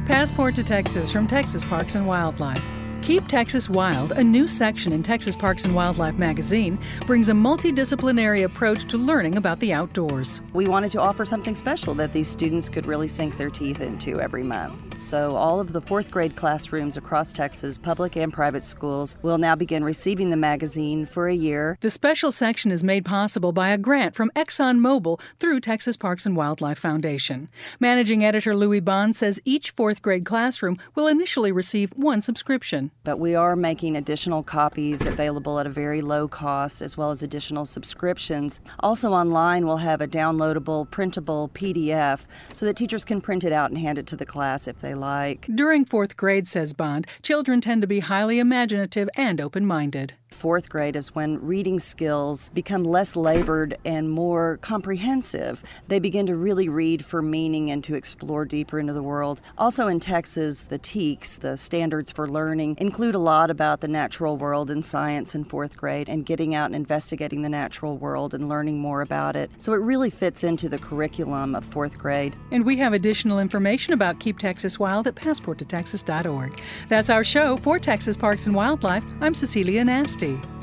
Passport to Texas from Texas Parks and Wildlife. Keep Texas Wild, a new section in Texas Parks and Wildlife magazine, brings a multidisciplinary approach to learning about the outdoors. We wanted to offer something special that these students could really sink their teeth into every month. So all of the fourth grade classrooms across Texas, public and private schools, will now begin receiving the magazine for a year. The special section is made possible by a grant from ExxonMobil through Texas Parks and Wildlife Foundation. Managing editor Louis Bond says each fourth grade classroom will initially receive one subscription. But we are making additional copies available at a very low cost, as well as additional subscriptions. Also online, we'll have a downloadable, printable PDF so that teachers can print it out and hand it to the class if they like. During fourth grade, says Bond, children tend to be highly imaginative and open-minded. Fourth grade is when reading skills become less labored and more comprehensive. They begin to really read for meaning and to explore deeper into the world. Also in Texas, the TEKS, the Standards for Learning, include a lot about the natural world and science in fourth grade and getting out and investigating the natural world and learning more about it. So it really fits into the curriculum of fourth grade. And we have additional information about Keep Texas Wild at passporttotexas.org. That's our show for Texas Parks and Wildlife. I'm Cecilia Nasty.